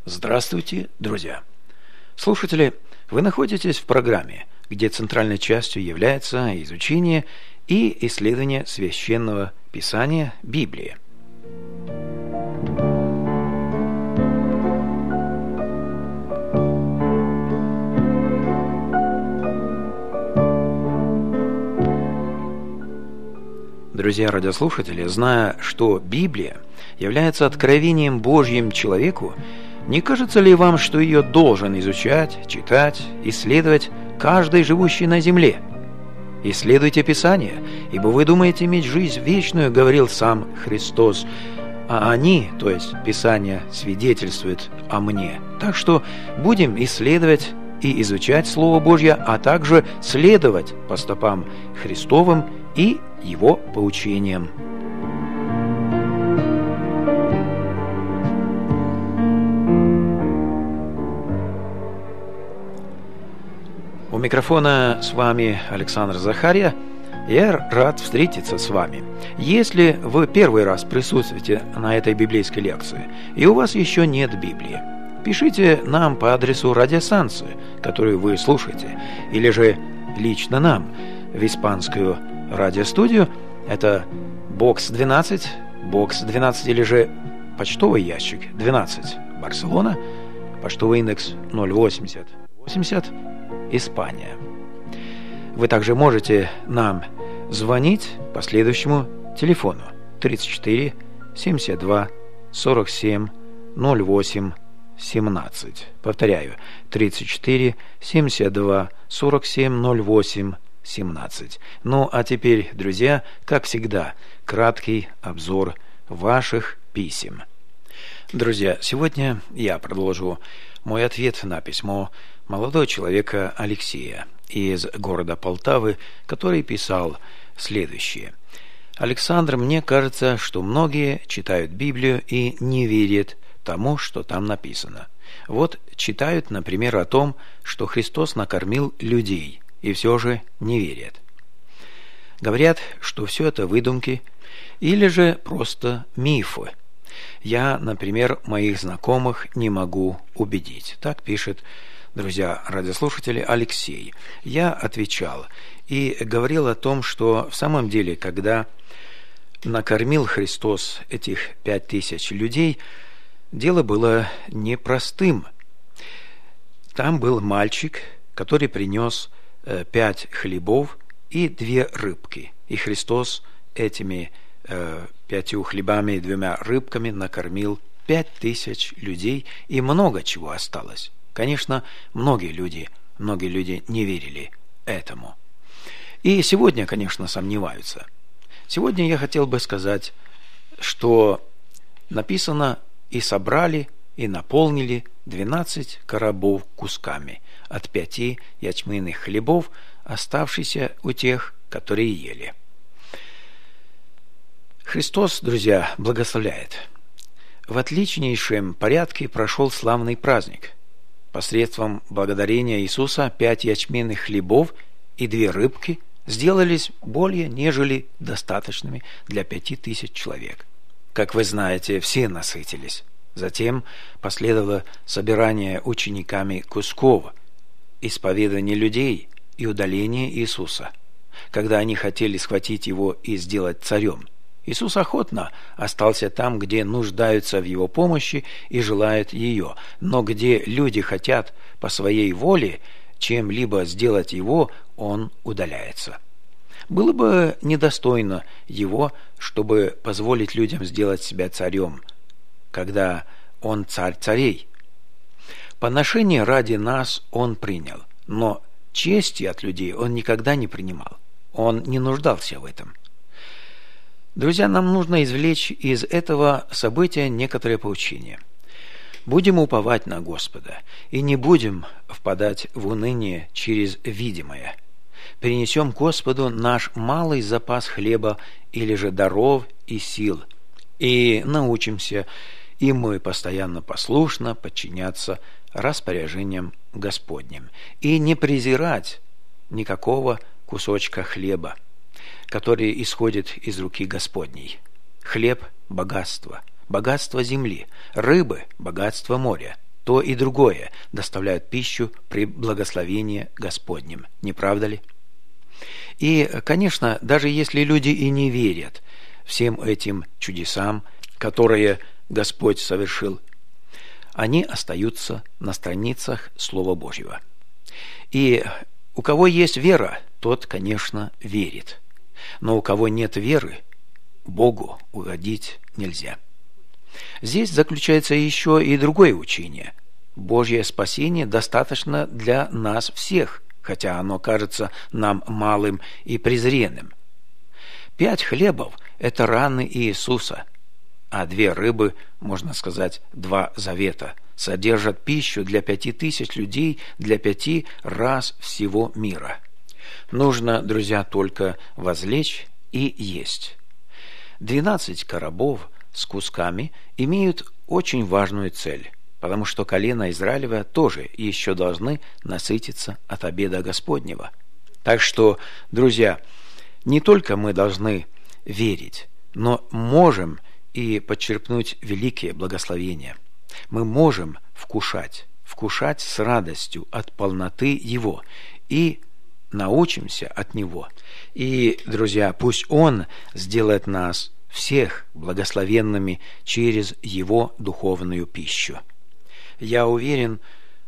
Здравствуйте, друзья! Слушатели, вы находитесь в программе, где центральной частью является изучение и исследование Священного Писания Библии. Друзья радиослушатели, зная, что Библия является откровением Божьим человеку, не кажется ли вам, что ее должен изучать, читать, исследовать каждый живущий на земле? Исследуйте Писание, ибо вы думаете иметь жизнь вечную, говорил сам Христос, а они, то есть Писание, свидетельствуют о мне. Так что будем исследовать и изучать Слово Божье, а также следовать по стопам Христовым и Его поучениям. У микрофона с вами Александр Захарья. Я рад встретиться с вами. Если вы первый раз присутствуете на этой библейской лекции, и у вас еще нет Библии, пишите нам по адресу радиостанции, которую вы слушаете, или же лично нам в испанскую радиостудию. Это бокс 12 или же почтовый ящик 12, Барселона, почтовый индекс 08080, Испания. Вы также можете нам звонить по следующему телефону 34 72 47 08 17. Повторяю, 34 72 47 08 17. Ну, а теперь, друзья, как всегда, краткий обзор ваших писем. Друзья, сегодня я продолжу мой ответ на письмо молодого человека Алексея из города Полтавы, который писал следующее. «Александр, мне кажется, что многие читают Библию и не верят тому, что там написано. Вот читают, например, о том, что Христос накормил людей, и все же не верят. Говорят, что все это выдумки или же просто мифы. Я, например, моих знакомых не могу убедить». Так пишет, друзья радиослушатели, Алексей. Я отвечал и говорил о том, что в самом деле, когда накормил Христос этих 5000 людей, дело было непростым. Там был мальчик, который принес 5 хлебов и 2 рыбки. И Христос этими 5 хлебами и 2 рыбками накормил 5000 людей, и много чего осталось. Конечно, многие люди не верили этому. И сегодня, конечно, сомневаются. Сегодня я хотел бы сказать, что написано: «И собрали, и наполнили 12 коробов кусками от 5 ячменных хлебов, оставшихся у тех, которые ели». Христос, друзья, благословляет. В отличнейшем порядке прошел славный праздник. Посредством благодарения Иисуса 5 ячменных хлебов и 2 рыбки сделались более нежели достаточными для 5000 человек. Как вы знаете, все насытились. Затем последовало собирание учениками кусков, исповедание людей и удаление Иисуса. Когда они хотели схватить его и сделать царем, Иисус охотно остался там, где нуждаются в его помощи и желают ее, но где люди хотят по своей воле чем-либо сделать его, он удаляется. Было бы недостойно его, чтобы позволить людям сделать себя царем, когда он царь царей. Поношение ради нас он принял, но чести от людей он никогда не принимал. Он не нуждался в этом. Друзья, нам нужно извлечь из этого события некоторые поучения. Будем уповать на Господа и не будем впадать в уныние через видимое. Принесем Господу наш малый запас хлеба или же даров и сил, и научимся и мы постоянно послушно подчиняться распоряжениям Господним и не презирать никакого кусочка хлеба, который исходит из руки Господней. Хлеб – богатство, богатство земли, рыбы – богатство моря. то и другое доставляют пищу при благословении Господнем. Не правда ли? И, конечно, даже если люди и не верят всем этим чудесам, которые Господь совершил, они остаются на страницах Слова Божьего. И у кого есть вера, тот, конечно, верит. Но у кого нет веры, Богу угодить нельзя. Здесь заключается еще и другое учение. Божье спасение достаточно для нас всех, хотя оно кажется нам малым и презренным. 5 хлебов – это раны Иисуса, а 2 рыбы, можно сказать, 2 завета, содержат пищу для 5000 людей, для 5 рас всего мира. Нужно, друзья, только возлечь и есть. 12 коробов с кусками имеют очень важную цель, потому что колено Израилева тоже еще должны насытиться от обеда Господнего. Так что, друзья, не только мы должны верить, но можем и почерпнуть великие благословения. Мы можем вкушать с радостью от полноты Его и научимся от Него. И, друзья, пусть Он сделает нас всех благословенными через Его духовную пищу. Я уверен,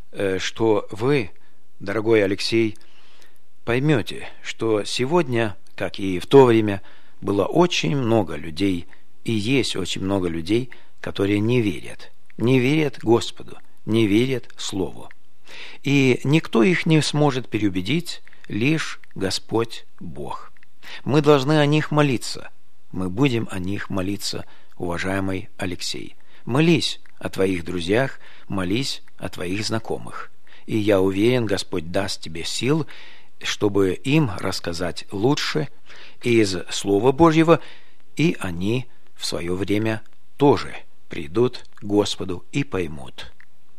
что вы, дорогой Алексей, поймете, что сегодня, как и в то время, было очень много людей, и есть очень много людей, которые не верят Господу, не верят Слову. И никто их не сможет переубедить, лишь Господь Бог. Мы должны о них молиться. Мы будем о них молиться, уважаемый Алексей. Молись о твоих друзьях, молись о твоих знакомых. И я уверен, Господь даст тебе сил, чтобы им рассказать лучше из Слова Божьего, и они в свое время тоже придут к Господу и поймут.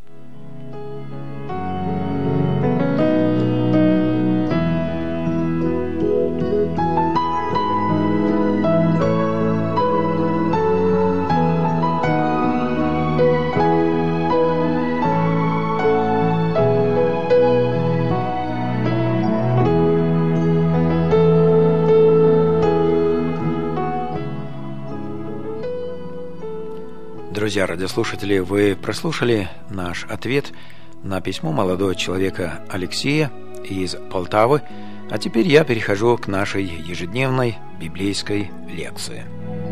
Друзья радиослушатели, вы прослушали наш ответ на письмо молодого человека Алексея из Полтавы, а теперь я перехожу к нашей ежедневной библейской лекции.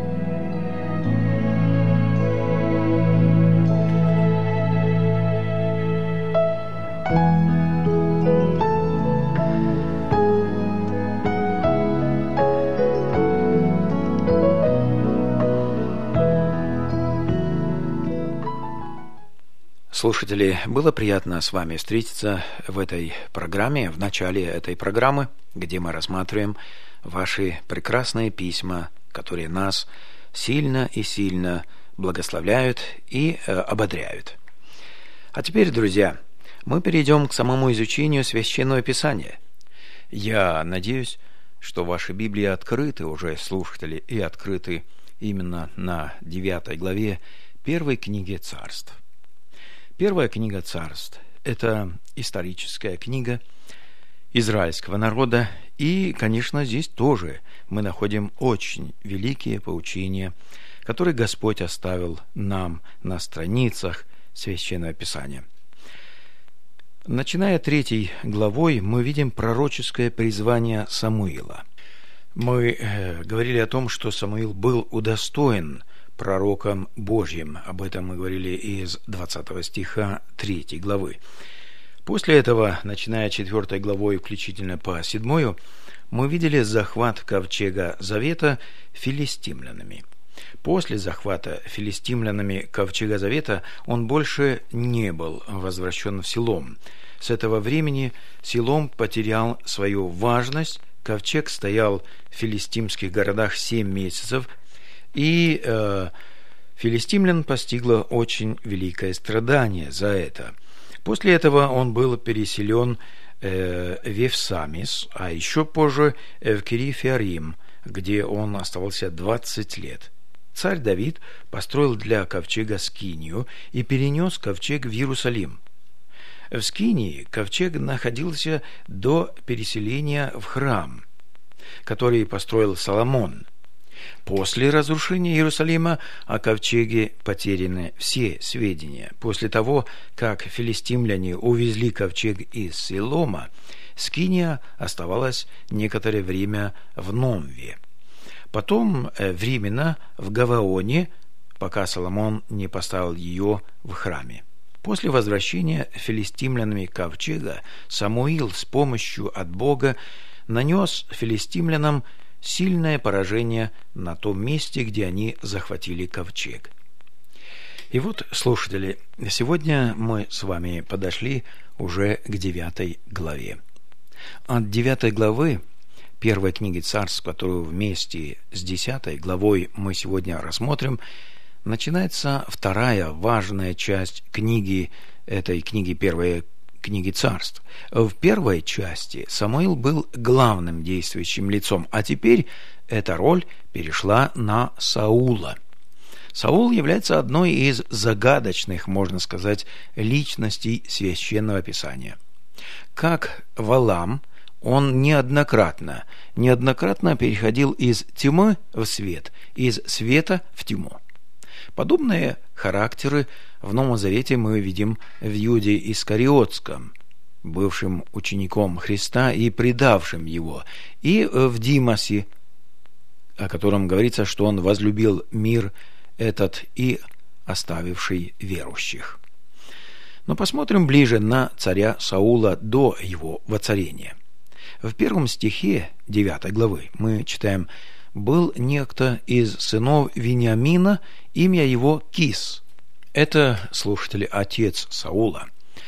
Слушатели, было приятно с вами встретиться в этой программе, в начале этой программы, где мы рассматриваем ваши прекрасные письма, которые нас сильно и сильно благословляют и ободряют. А теперь, друзья, мы перейдем к самому изучению Священного Писания. Я надеюсь, что ваши Библии открыты уже, слушатели, и открыты именно на 9 главе 1 книги Царств. Первая книга Царств – это историческая книга израильского народа, и, конечно, здесь тоже мы находим очень великие поучения, которые Господь оставил нам на страницах Священного Писания. Начиная 3 главой, мы видим пророческое призвание Самуила. Мы говорили о том, что Самуил был удостоен пророком Божьим. Об этом мы говорили из 20 стиха 3 главы. После этого, начиная 4 главой включительно по 7, мы видели захват ковчега Завета филистимлянами. После захвата филистимлянами ковчега Завета он больше не был возвращен в Силом. С этого времени Силом потерял свою важность, ковчег стоял в филистимских городах 7 месяцев, и филистимлян постигло очень великое страдание за это. После этого он был переселен в Евсамис, а еще позже в Кирьяф-Иарим, где он оставался 20 лет. царь Давид построил для ковчега скинию и перенес ковчег в Иерусалим. В скинии ковчег находился до переселения в храм, который построил Соломон. После разрушения Иерусалима о ковчеге потеряны все сведения. После того, как филистимляне увезли ковчег из Силома, скиния оставалась некоторое время в Номве. Потом временно в Гаваоне, пока Соломон не поставил ее в храме. После возвращения филистимлянами ковчега Самуил с помощью от Бога нанес филистимлянам сильное поражение на том месте, где они захватили ковчег. И вот, слушатели, сегодня мы с вами подошли уже к 9 главе. От 9 главы первой книги Царств, которую вместе с 10 главой мы сегодня рассмотрим, начинается вторая важная часть книги, этой книги, первой книги Царств. В первой части Самуил был главным действующим лицом, а теперь эта роль перешла на Саула. Саул является одной из загадочных, можно сказать, личностей Священного Писания. Как Валаам, он неоднократно переходил из тьмы в свет, из света в тьму. Подобные характеры в Новом Завете мы видим в Иуде Искариотском, бывшим учеником Христа и предавшим его, и в Димасе, о котором говорится, что он возлюбил мир этот и оставивший верующих. Но посмотрим ближе на царя Саула до его воцарения. В 1 стихе 9 главы мы читаем: «Был некто из сынов Вениамина, имя его Кис». Это, слушатели, отец Саула.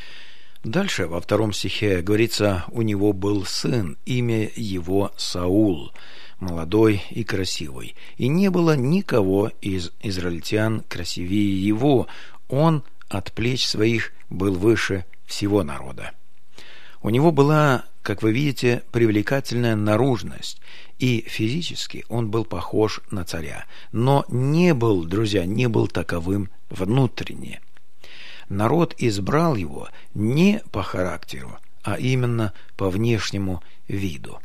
Дальше во 2 стихе говорится: «У него был сын, имя его Саул, молодой и красивый, и не было никого из израильтян красивее его, он от плеч своих был выше всего народа». У него была, как вы видите, привлекательная наружность, и физически он был похож на царя, но не был, друзья, не был таковым внутренне. Народ избрал его не по характеру, а именно по внешнему виду.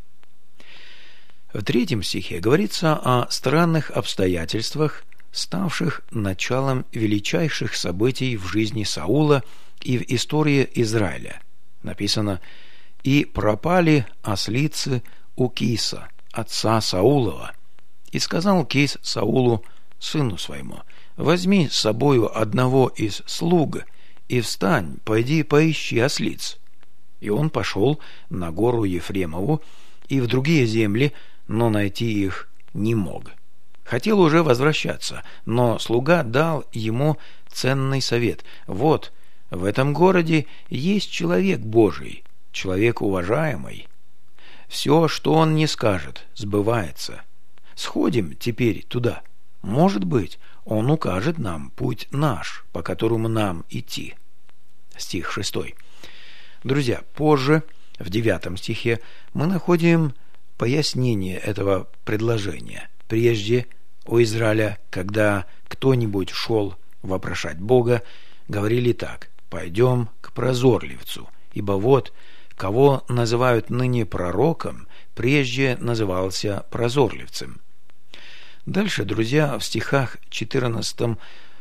В 3 стихе говорится о странных обстоятельствах, ставших началом величайших событий в жизни Саула и в истории Израиля. Написано: «И пропали ослицы у Киса, отца Саулова. И сказал Кис Саулу, сыну своему: возьми с собою одного из слуг, и встань, пойди поищи ослиц. И он пошел на гору Ефремову и в другие земли, но найти их не мог. Хотел уже возвращаться, но слуга дал ему ценный совет: вот, в этом городе есть человек Божий, человек уважаемый. Все, что он не скажет, сбывается. Сходим теперь туда. Может быть, он укажет нам путь наш, по которому нам идти». Стих 6. Друзья, позже, в 9 стихе, мы находим пояснение этого предложения. Прежде у Израиля, когда кто-нибудь шел вопрошать Бога, говорили так: «Пойдем к прозорливцу, ибо вот, кого называют ныне пророком, прежде назывался прозорливцем». Дальше, друзья, в стихах 14,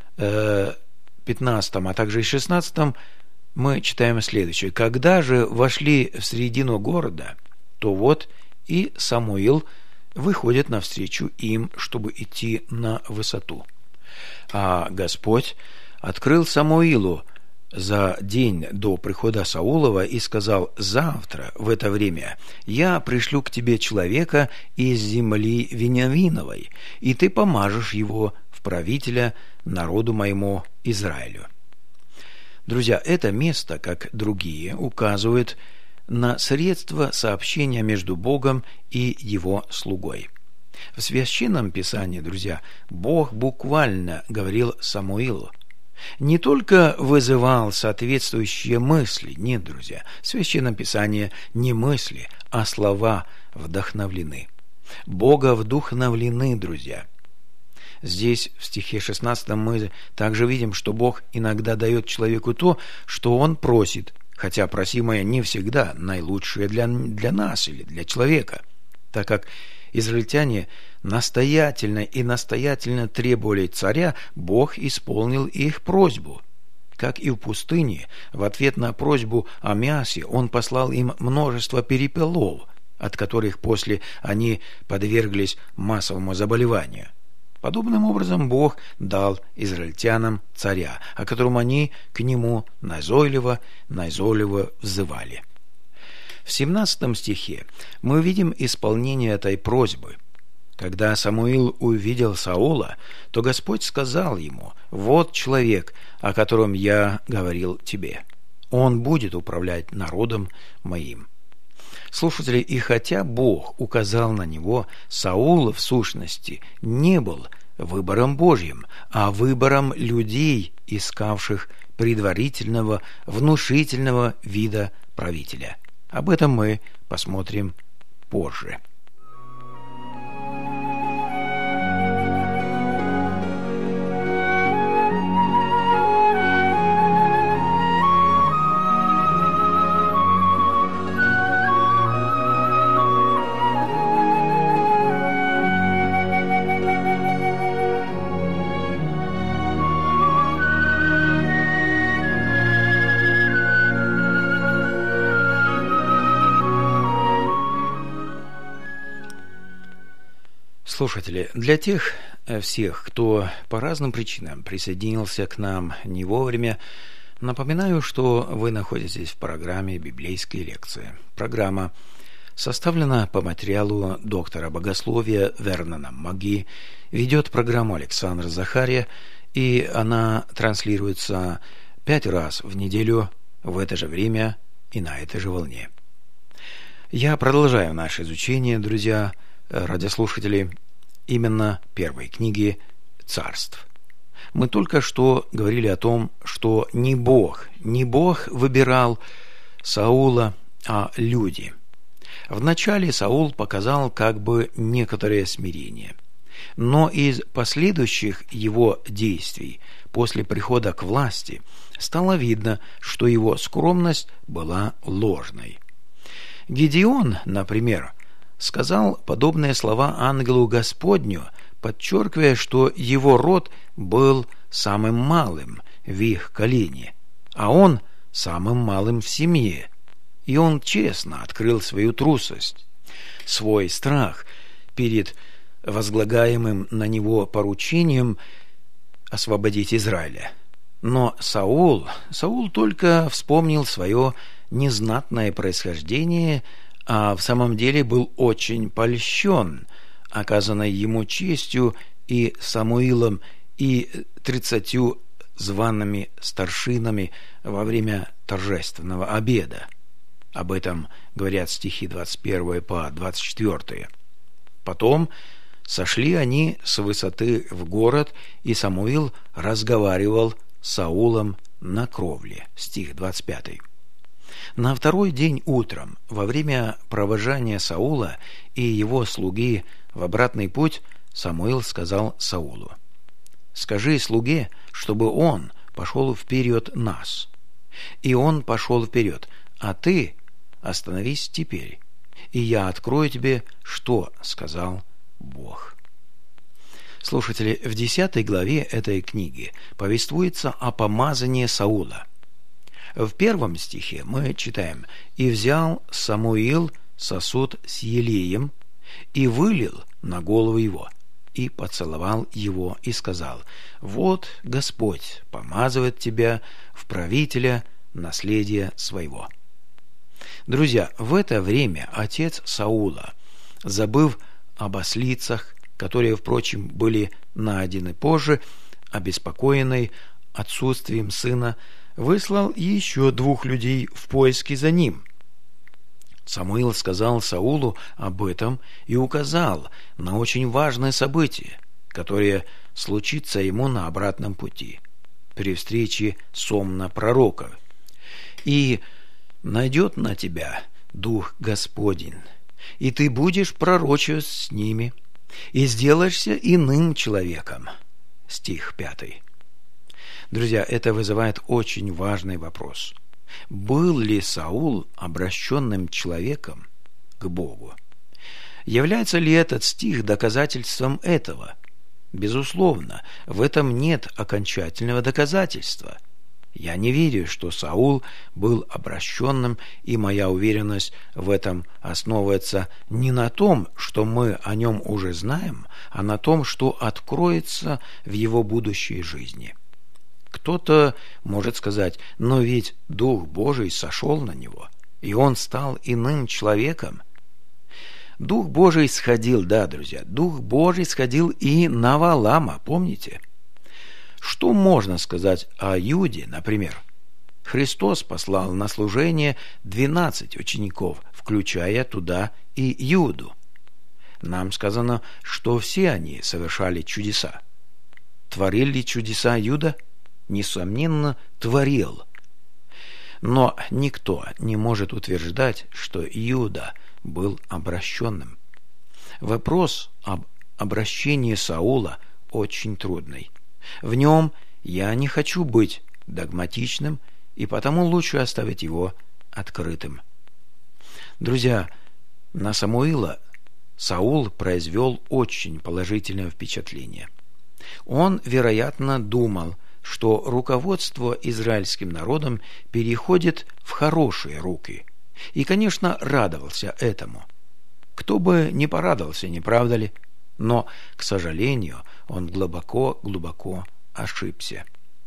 15, а также и 16 мы читаем следующее: «Когда же вошли в середину города, то вот и Самуил выходит навстречу им, чтобы идти на высоту. А Господь открыл Самуилу за день до прихода Саулова и сказал: завтра в это время я пришлю к тебе человека из земли Вениаминовой, и ты помажешь его в правителя народу моему Израилю». Друзья, это место, как другие, указывает на средства сообщения между Богом и его слугой. В Священном Писании, друзья, Бог буквально говорил Самуилу. Не только вызывал соответствующие мысли, нет, друзья, в Священном Писании не мысли, а слова вдохновлены. Бога вдохновлены, друзья. Здесь, в стихе 16, мы также видим, что Бог иногда дает человеку то, что он просит, хотя просимое не всегда наилучшее для нас или для человека, так как израильтяне настоятельно требовали царя, Бог исполнил их просьбу. Как и в пустыне, в ответ на просьбу о мясе он послал им множество перепелов, от которых после они подверглись массовому заболеванию. Подобным образом Бог дал израильтянам царя, о котором они к нему назойливо взывали. В 17 стихе мы видим исполнение этой просьбы. Когда Самуил увидел Саула, то Господь сказал ему: «Вот человек, о котором я говорил тебе. Он будет управлять народом моим». Слушатели, и хотя Бог указал на него, Саул в сущности не был выбором Божьим, а выбором людей, искавших предварительного, внушительного вида правителя. Об этом мы посмотрим позже. Слушатели, для тех всех, кто по разным причинам присоединился к нам не вовремя, напоминаю, что вы находитесь в программе «Библейские лекции». Программа составлена по материалу доктора богословия Вернона Маги, ведет программу Александр Захария, и она транслируется 5 раз в неделю в это же время и на этой же волне. Я продолжаю наше изучение, друзья, радиослушатели, именно первой книги Царств. Мы только что говорили о том, что не Бог выбирал Саула, а люди. Вначале Саул показал как бы некоторое смирение, но из последующих его действий после прихода к власти стало видно, что его скромность была ложной. Гедеон, например, сказал подобные слова ангелу Господню, подчеркивая, что его род был самым малым в их колене, а он самым малым в семье. И он честно открыл свою трусость, свой страх перед возлагаемым на него поручением освободить Израиля. Но Саул только вспомнил свое незнатное происхождение, а в самом деле был очень польщен оказанной ему честью и Самуилом, и 30 зваными старшинами во время торжественного обеда. Об этом говорят стихи 21 по 24. Потом сошли они с высоты в город, и Самуил разговаривал с Саулом на кровле. Стих 25. На второй день утром, во время провожания Саула и его слуги в обратный путь, Самуил сказал Саулу: «Скажи слуге, чтобы он пошел вперед нас». И он пошел вперед, а ты остановись теперь, и я открою тебе, что сказал Бог. Слушатели, в 10 главе этой книги повествуется о помазании Саула. В 1 стихе мы читаем: «И взял Самуил сосуд с елеем, и вылил на голову его, и поцеловал его, и сказал: вот Господь помазывает тебя в правителя наследия своего». Друзья, в это время отец Саула, забыв об ослицах, которые, впрочем, были найдены позже, обеспокоенный отсутствием сына, выслал еще 2 людей в поиски за ним. Самуил сказал Саулу об этом и указал на очень важное событие, которое случится ему на обратном пути, при встрече с Омна пророка. «И найдет на тебя Дух Господень, и ты будешь пророчествовать с ними, и сделаешься иным человеком. Стих 5. Друзья, это вызывает очень важный вопрос. Был ли Саул обращенным человеком к Богу? Является ли этот стих доказательством этого? Безусловно, в этом нет окончательного доказательства. Я не верю, что Саул был обращенным, и моя уверенность в этом основывается не на том, что мы о нем уже знаем, а на том, что откроется в его будущей жизни. Кто-то может сказать: но ведь Дух Божий сошел на него, и он стал иным человеком. Дух Божий сходил, да, друзья, Дух Божий сходил и на Ваалама, помните? Что можно сказать о Иуде, например? Христос послал на служение 12 учеников, включая туда и Иуду. Нам сказано, что все они совершали чудеса. Творил ли чудеса Иуда? Несомненно, творил. Но никто не может утверждать, что Иуда был обращенным. Вопрос об обращении Саула очень трудный. В нем я не хочу быть догматичным, и потому лучше оставить его открытым. Друзья, на Самуила Саул произвел очень положительное впечатление. Он, вероятно, думал, что руководство израильским народом переходит в хорошие руки, и, конечно, радовался этому. Кто бы не порадовался, не правда ли? Но, к сожалению, он глубоко ошибся.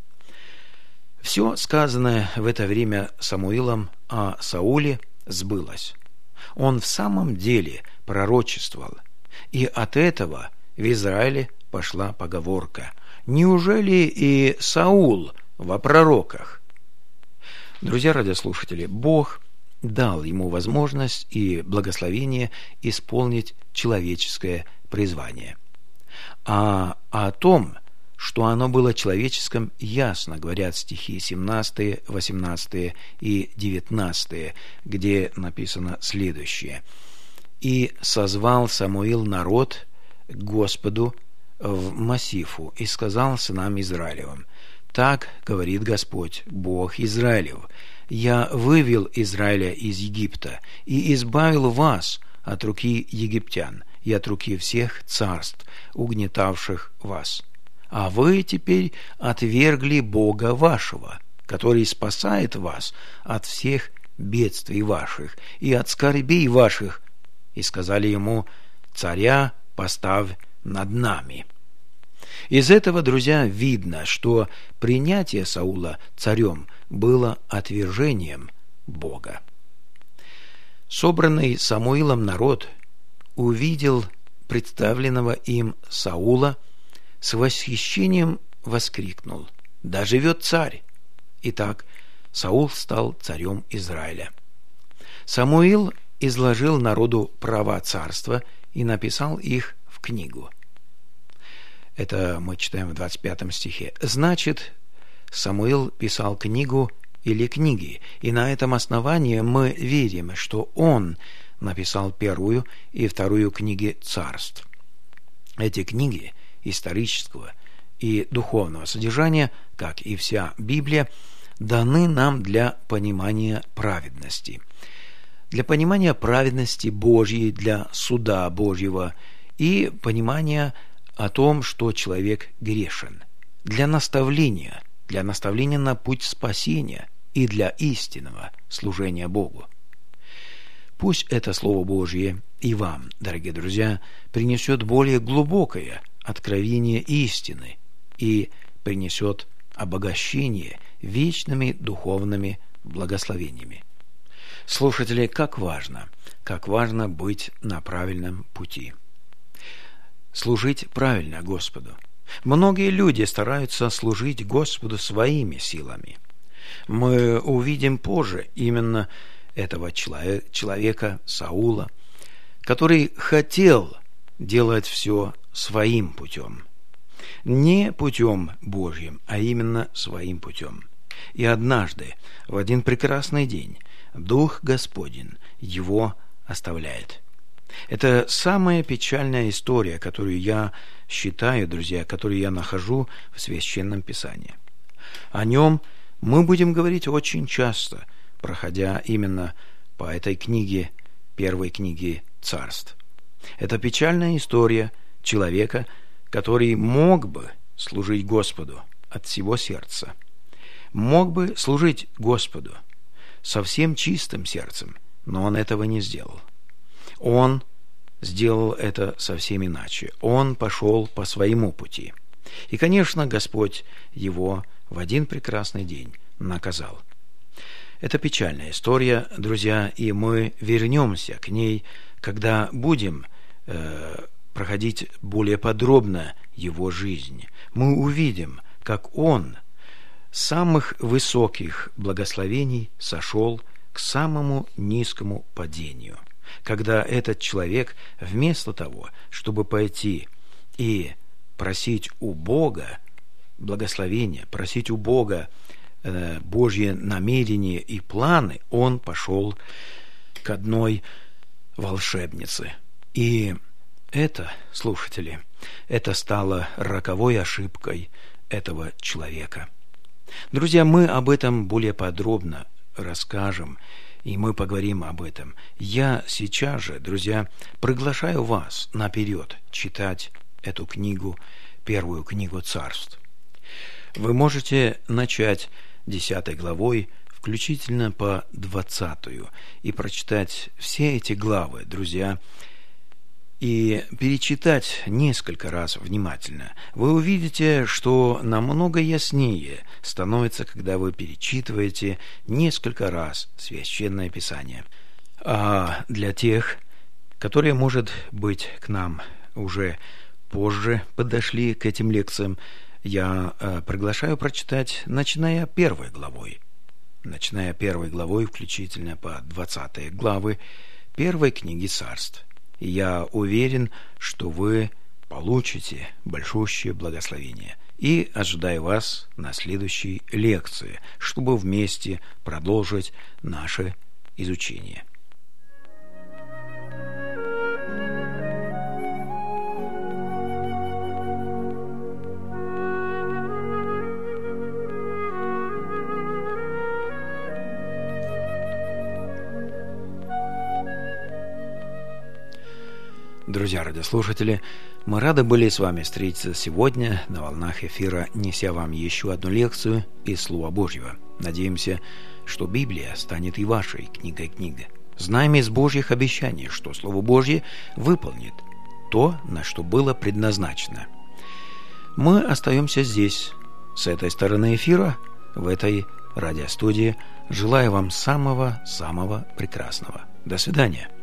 Все сказанное в это время Самуилом о Сауле сбылось. Он в самом деле пророчествовал, и от этого в Израиле пошла поговорка: «Неужели и Саул во пророках?» Друзья радиослушатели, Бог дал ему возможность и благословение исполнить человеческое призвание. А о том, что оно было человеческим, ясно говорят стихи 17, 18 и 19, где написано следующее: «И созвал Самуил народ к Господу в Массифу, и сказал сынам Израилевым: так говорит Господь, Бог Израилев: я вывел Израиля из Египта и избавил вас от руки египтян и от руки всех царств, угнетавших вас. А вы теперь отвергли Бога вашего, который спасает вас от всех бедствий ваших и от скорбей ваших, и сказали ему: царя поставь над нами». Из этого, друзья, видно, что принятие Саула царем было отвержением Бога. Собранный Самуилом народ увидел представленного им Саула, с восхищением воскликнул: «Да живет царь!» Итак, Саул стал царем Израиля. Самуил изложил народу права царства и написал их в книгу. Это мы читаем в 25 стихе. Значит, Самуил писал книгу или книги, и на этом основании мы верим, что он написал первую и вторую книги царств. Эти книги исторического и духовного содержания, как и вся Библия, даны нам для понимания праведности. Для понимания праведности Божьей, для суда Божьего и понимания о том, что человек грешен, для наставления на путь спасения и для истинного служения Богу. Пусть это Слово Божье и вам, дорогие друзья, принесет более глубокое откровение истины и принесет обогащение вечными духовными благословениями. Слушатели, как важно быть на правильном пути. Служить правильно Господу. Многие люди стараются служить Господу своими силами. Мы увидим позже именно этого человека, Саула, который хотел делать все своим путем. Не путем Божьим, а именно своим путем. И однажды, в один прекрасный день, Дух Господень его оставляет. Это самая печальная история, которую я считаю, друзья, которую я нахожу в Священном Писании. О нем мы будем говорить очень часто, проходя именно по этой книге, первой книге Царств. Это печальная история человека, который мог бы служить Господу от всего сердца, мог бы служить Господу со всем чистым сердцем, но он этого не сделал. Он сделал это совсем иначе. Он пошел по своему пути. И, конечно, Господь его в один прекрасный день наказал. Это печальная история, друзья, и мы вернемся к ней, когда будем проходить более подробно его жизнь. Мы увидим, как он с самых высоких благословений сошел к самому низкому падению. Когда этот человек, вместо того, чтобы пойти и просить у Бога благословения, просить у Бога Божье намерение и планы, он пошел к одной волшебнице. И это, слушатели, это стало роковой ошибкой этого человека. Друзья, мы об этом более подробно расскажем, и мы поговорим об этом. Я сейчас же, друзья, приглашаю вас наперед читать эту книгу, первую книгу Царств. Вы можете начать 10 главой, включительно по 20, и прочитать все эти главы, друзья, и перечитать несколько раз внимательно. Вы увидите, что намного яснее становится, когда вы перечитываете несколько раз Священное Писание. А для тех, которые, может быть, к нам уже позже подошли к этим лекциям, я приглашаю прочитать, начиная первой главой, включительно по 20 главы первой книги Царств. И я уверен, что вы получите большущее благословение. И ожидаю вас на следующей лекции, чтобы вместе продолжить наше изучение. Друзья радиослушатели, мы рады были с вами встретиться сегодня на волнах эфира, неся вам еще одну лекцию из Слова Божьего. Надеемся, что Библия станет и вашей книгой. Знаем из Божьих обещаний, что Слово Божье выполнит то, на что было предназначено. Мы остаемся здесь, с этой стороны эфира, в этой радиостудии. Желаю вам самого прекрасного. До свидания.